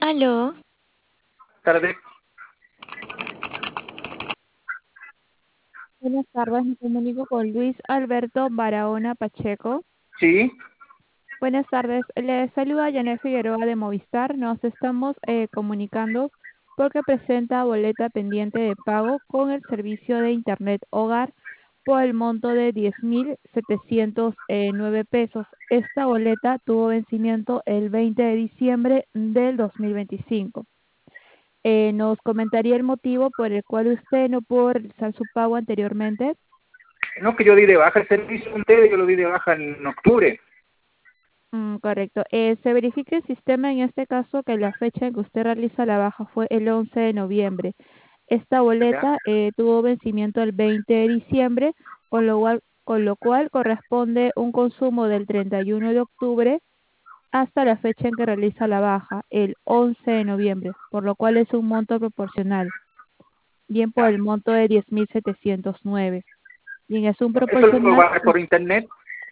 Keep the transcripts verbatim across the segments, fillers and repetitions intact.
Aló, Tarde. Buenas tardes, me comunico con Luis Alberto Barahona Pacheco. Sí, Buenas tardes, le saluda Janet Figueroa de Movistar. Nos estamos eh, comunicando porque presenta boleta pendiente de pago con el servicio de Internet Hogar por el monto de diez mil setecientos nueve pesos. Esta boleta tuvo vencimiento el veinte de diciembre del dos mil veinticinco. Eh, ¿nos comentaría el motivo por el cual usted no pudo realizar su pago anteriormente? no, que yo di de baja el servicio de ustedes, yo lo di de baja en octubre. Mm, correcto. Eh, se verifica el sistema en este caso que la fecha en que usted realiza la baja fue el once de noviembre. Esta ¿Ya? boleta eh, tuvo vencimiento el veinte de diciembre, con lo cual, con lo cual corresponde un consumo del treinta y uno de octubre hasta la fecha en que realiza la baja, el once de noviembre, por lo cual es un monto proporcional, bien por Ya. el monto de diez mil setecientos nueve. Bien, es un Eso lo puedo proporcional. bajar por internet.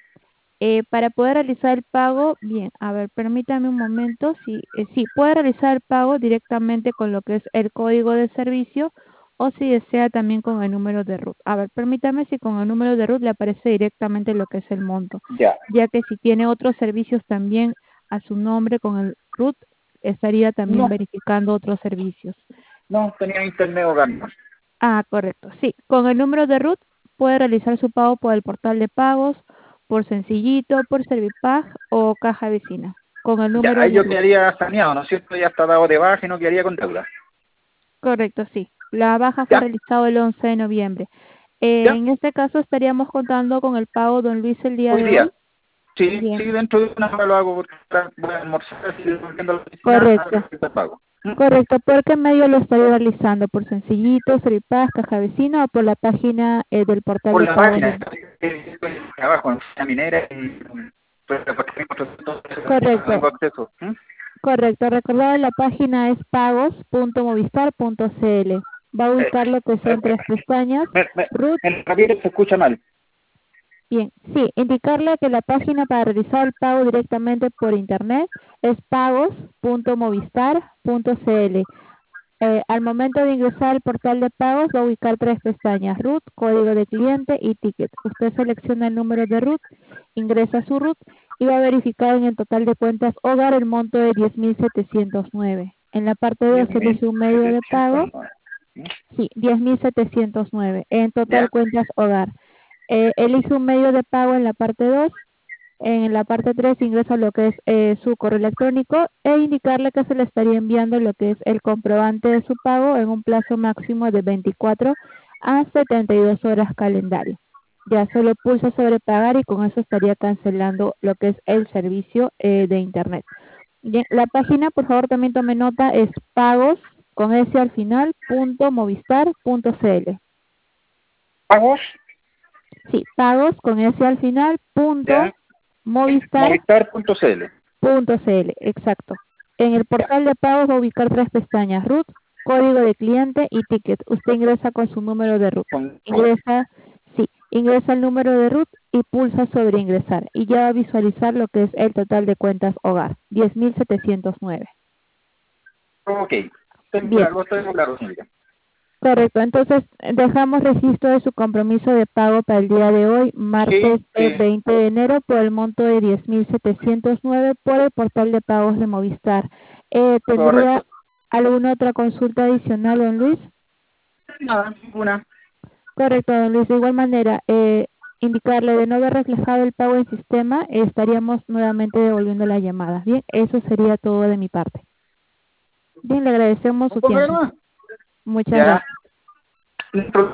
Eh, para poder realizar el pago, bien, a ver, permítame un momento. Si, eh, sí, puede realizar el pago directamente con lo que es el código de servicio o si desea también con el número de RUT. A ver, permítame si con el número de RUT le aparece directamente lo que es el monto, Ya. ya que si tiene otros servicios también a su nombre con el RUT, estaría también No, verificando otros servicios. no, tenía internet hogar. No. Ah, correcto. Sí, con el número de RUT puede realizar su pago por el portal de pagos, por Sencillito, por Servipag o Caja Vecina. Con el Ya, número ahí de yo RUT. quedaría saneado, ¿no es cierto? Ya está dado de baja y no quedaría con deuda. Correcto, sí. La baja fue Ya, realizada el once de noviembre. Eh, ya, en este caso estaríamos contando con el pago, don Luis, el día hoy de hoy. día. Sí, sí, Bien, dentro de una hora lo hago porque ahora voy a almorzar y volviendo a la oficina a correcto. realizar el pago. ¿Mm? Correcto. ¿Por qué medio lo estaría realizando? ¿Por Sencillito, Servipag, Caja Vecina o por la página eh, del portal Por de la pagos? máquina, de- estoy abajo en la minera y pues, porque no Correcto. tengo acceso. ¿Mm? Correcto, recordar la página es pagos punto movistar punto cl. Va a Eh, ubicar lo que eh, son tres pestañas. me, me, RUT, en Javier se escucha mal. bien, sí, indicarle que la página para realizar el pago directamente por internet es pagos punto movistar punto cl. Eh, al momento de ingresar al portal de pagos va a ubicar tres pestañas, RUT, código de cliente y ticket. Usted selecciona el número de RUT, ingresa su RUT y va a verificar en el total de cuentas hogar el monto de diez mil setecientos nueve. En la parte dos diez mil elige un medio de setecientos pago, nueve. sí, diez mil setecientos nueve. En total ¿Ya? cuentas hogar. Eh, elige un medio de pago en la parte dos. En la parte tres ingresa lo que es eh, su correo electrónico e indicarle que se le estaría enviando lo que es el comprobante de su pago en un plazo máximo de veinticuatro a setenta y dos horas calendario. Ya solo pulsa sobre pagar y con eso estaría cancelando lo que es el servicio eh, de internet. Bien, la página, por favor, también tome nota, es pagos con S al final, punto movistar punto cl. ¿Pagos? Sí, pagos con S al final, punto ¿Ya? movistar Movistar punto cl. punto cl, exacto. En el Ya. portal de pagos va a ubicar tres pestañas, RUT, código de cliente y ticket. Usted ingresa con su número de RUT. Con, con- Ingresa, sí, ingresa el número de RUT y pulsa sobre ingresar. Y ya va a visualizar lo que es el total de cuentas hogar, diez mil setecientos nueve. ok. Tengo Bien, claro, tengo claro, señorita. correcto. Entonces, dejamos registro de su compromiso de pago para el día de hoy, martes Sí, eh, sí, veinte de enero, por el monto de diez mil setecientos nueve por el portal de pagos de Movistar. Eh, ¿Tendría correcto. alguna otra consulta adicional, don Luis? Nada, ninguna. Correcto, don Luis. De igual manera, eh, indicarle de no haber reflejado el pago en sistema, eh, estaríamos nuevamente devolviendo la llamada. Bien, eso sería todo de mi parte. Bien, le agradecemos ¿Un su poco de tiempo. más? Muchas Ya. gracias.